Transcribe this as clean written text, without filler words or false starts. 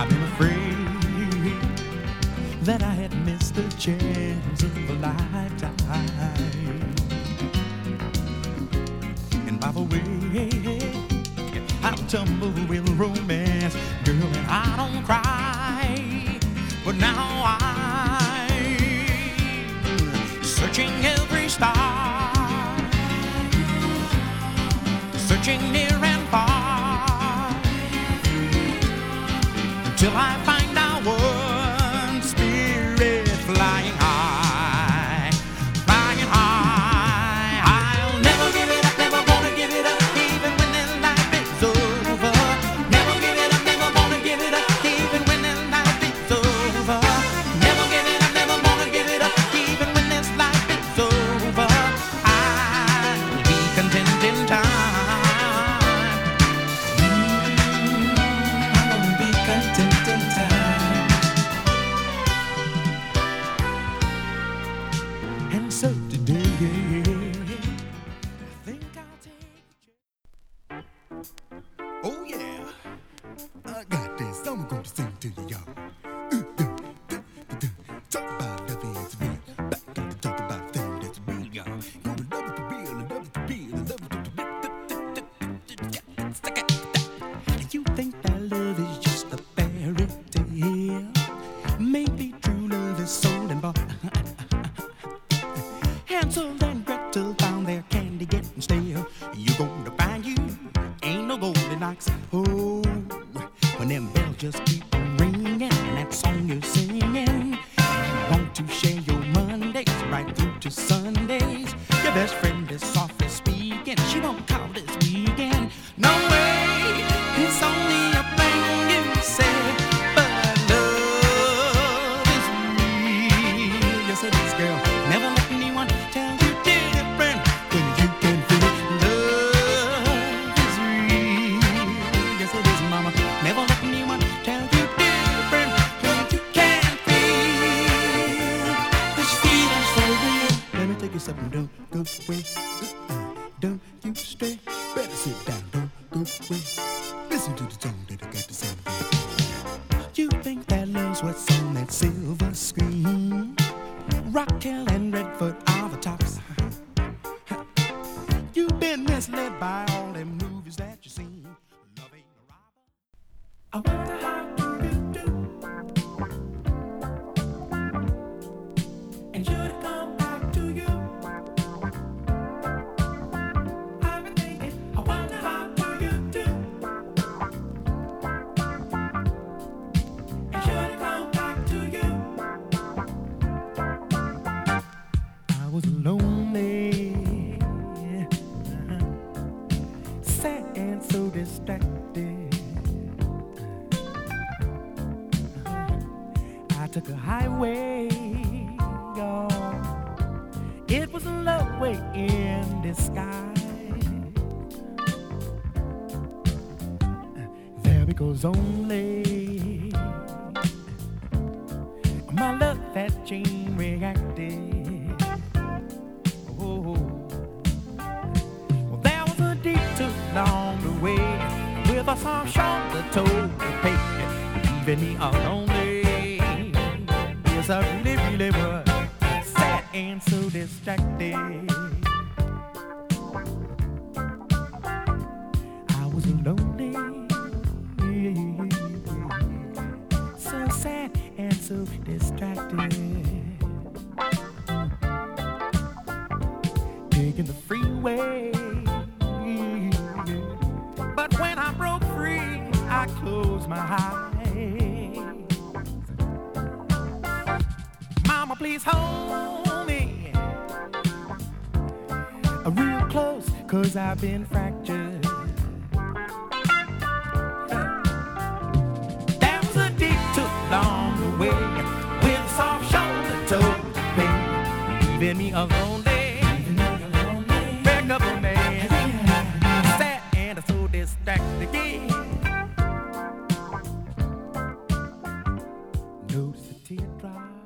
I've been afraid that I had missed the chance of a lifetime. And by the way, I tumble with romance, girl, and I don't cry. But now I'm searching every star, searching near and far, until I find our one spirit flying high, flying high. I'll never give it up, never gonna give it up, even when this life is over. Never give it up, never gonna give it up, even when this life is over. Never give it up, never gonna give it up, even when this life is over. I'll be content in time. I'll be content in time. And so today, I think I'll take a chance. Oh yeah, I got this. I'm gonna sing to you, y'all. Talk about love is real. Back to talk about things that's real, y'all. Gonna love it for real, and love it for real, and love it for You think that love is just a fairy tale? Maybe true love is sold and bought. Hansel and Gretel found their candy getting stale. You're gonna find you ain't no Goldilocks. Oh, when them bells just keep on ringing and that song you're singing. You want to share your Mondays right through to Sundays. Your best friend is softly speaking. She won't call this weekend. No way, it's only a thing you say. But love is real. Yes, it is, girl. Never let anyone tell you different when you can feel it. Love is real. Yes, it is, mama. Never let anyone tell you different when you can feel this feeling's so real. Let me take you something. Don't go away. Don't you stay. better sit down, don't go away. Listen to the song that I got to say. You think that love's what's on that silver screen? Raquel and Redford are the tops. You've been misled by all them movies that you seen. Love ain't a robber. I wonder how you do. And should it come back to you? I've been thinking, I wonder how you do. And should it come back to you? I was lonely, sad and so distracted. I took a highway, y'all. It was a love way in disguise. There it goes only my love that chain reacted. Oh, well, there was a detour along the way with a soft shoulder told the pavement, leaving me lonely. Yes, I really was sad and so distracted. I was lonely, so sad and so distracted. Taking the freeway, but when I broke free, I closed my eyes. Mama, please hold me real close, 'cause I've been fractured. There was a detour along the way with a soft shoulder told the pain, leaving me alone. Back up a man, sad and so distracted again. Notice the teardrop